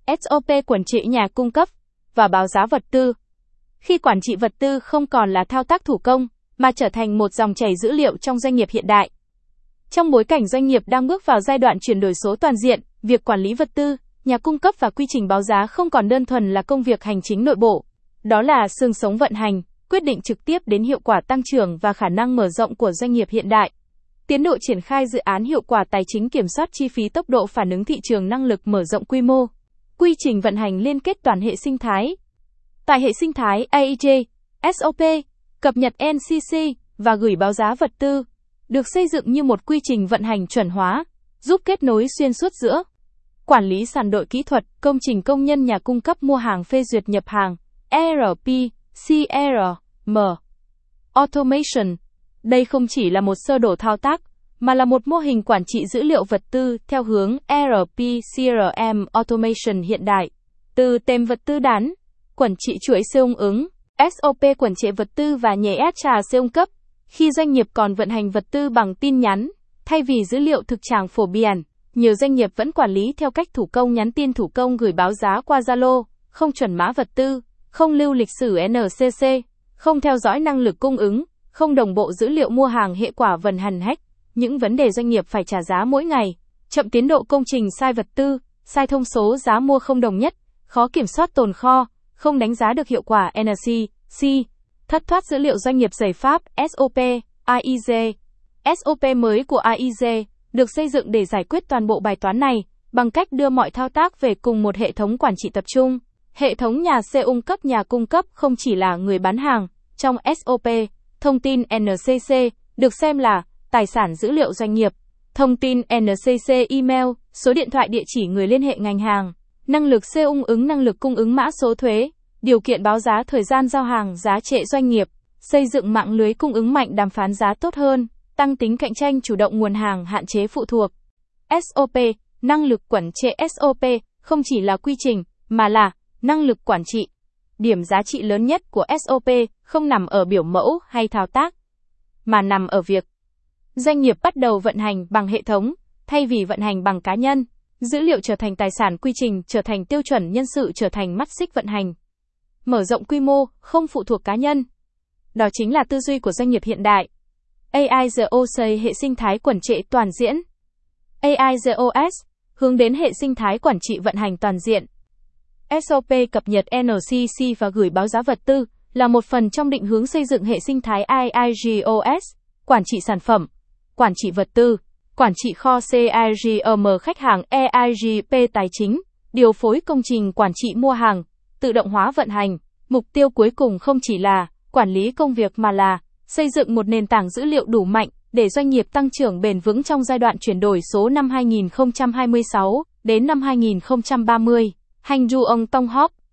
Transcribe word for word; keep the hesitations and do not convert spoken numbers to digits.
ét ô pê quản trị nhà cung cấp và báo giá vật tư. Khi quản trị vật tư không còn là thao tác thủ công, mà trở thành một dòng chảy dữ liệu trong doanh nghiệp hiện đại. Trong bối cảnh doanh nghiệp đang bước vào giai đoạn chuyển đổi số toàn diện, việc quản lý vật tư, nhà cung cấp và quy trình báo giá không còn đơn thuần là công việc hành chính nội bộ. Đó là xương sống vận hành, quyết định trực tiếp đến hiệu quả tăng trưởng và khả năng mở rộng của doanh nghiệp hiện đại. Tiến độ triển khai dự án hiệu quả tài chính, kiểm soát chi phí, tốc độ phản ứng thị trường, năng lực mở rộng quy mô. Quy trình vận hành liên kết toàn hệ sinh thái. Tại hệ sinh thái a i giê, ét ô pê, cập nhật en xê xê và gửi báo giá vật tư được xây dựng như một quy trình vận hành chuẩn hóa, giúp kết nối xuyên suốt giữa quản lý sàn, đội kỹ thuật, công trình, công nhân, nhà cung cấp, mua hàng, phê duyệt, nhập hàng, e rờ pê, xê rờ em, Automation. Đây không chỉ là một sơ đồ thao tác, mà là một mô hình quản trị dữ liệu vật tư theo hướng e rờ pê xê rờ em Automation hiện đại. Từ tem vật tư đán, quản trị chuỗi cung ứng, ét ô pê quản trị vật tư và nhảy ét trà cung cấp. Khi doanh nghiệp còn vận hành vật tư bằng tin nhắn, thay vì dữ liệu thực trạng phổ biến, nhiều doanh nghiệp vẫn quản lý theo cách thủ công, nhắn tin thủ công, gửi báo giá qua Zalo, không chuẩn mã vật tư, không lưu lịch sử en xê xê, không theo dõi năng lực cung ứng, không đồng bộ dữ liệu mua hàng, hệ quả vận hành hack. Những vấn đề doanh nghiệp phải trả giá mỗi ngày: chậm tiến độ công trình, sai vật tư, sai thông số giá mua không đồng nhất, khó kiểm soát tồn kho, không đánh giá được hiệu quả en xê xê, thất thoát dữ liệu doanh nghiệp. Giải pháp ét ô pê, a i giê. ét ô pê mới của a i giê được xây dựng để giải quyết toàn bộ bài toán này bằng cách đưa mọi thao tác về cùng một hệ thống quản trị tập trung. Hệ thống nhà cung cấp. Nhà cung cấp không chỉ là người bán hàng. Trong ét ô pê, thông tin en xê xê được xem là tài sản dữ liệu doanh nghiệp. Thông tin en xê xê, email, số điện thoại, địa chỉ, người liên hệ ngành hàng, năng lực cung ứng, năng lực cung ứng, mã số thuế, điều kiện báo giá, thời gian giao hàng, giá trị doanh nghiệp, xây dựng mạng lưới cung ứng mạnh, đàm phán giá tốt hơn, tăng tính cạnh tranh, chủ động nguồn hàng, hạn chế phụ thuộc. ét ô pê, năng lực quản trị. ét ô pê không chỉ là quy trình, mà là năng lực quản trị. Điểm giá trị lớn nhất của ét ô pê không nằm ở biểu mẫu hay thao tác, mà nằm ở việc doanh nghiệp bắt đầu vận hành bằng hệ thống, thay vì vận hành bằng cá nhân. Dữ liệu trở thành tài sản, quy trình trở thành tiêu chuẩn, nhân sự trở thành mắt xích vận hành. Mở rộng quy mô, không phụ thuộc cá nhân. Đó chính là tư duy của doanh nghiệp hiện đại. a i giê o xây hệ sinh thái quản trị toàn diện. a i giê o ét hướng đến hệ sinh thái quản trị vận hành toàn diện. ét ô pê cập nhật en xê xê và gửi báo giá vật tư là một phần trong định hướng xây dựng hệ sinh thái a i giê o ét, quản trị sản phẩm, quản trị vật tư, quản trị kho, xê i giê em khách hàng, e i giê pê tài chính, điều phối công trình, quản trị mua hàng, tự động hóa vận hành. Mục tiêu cuối cùng không chỉ là quản lý công việc mà là xây dựng một nền tảng dữ liệu đủ mạnh để doanh nghiệp tăng trưởng bền vững trong giai đoạn chuyển đổi số năm hai nghìn không trăm hai mươi sáu đến năm hai nghìn không trăm ba mươi. Hành du ông Tông Hóc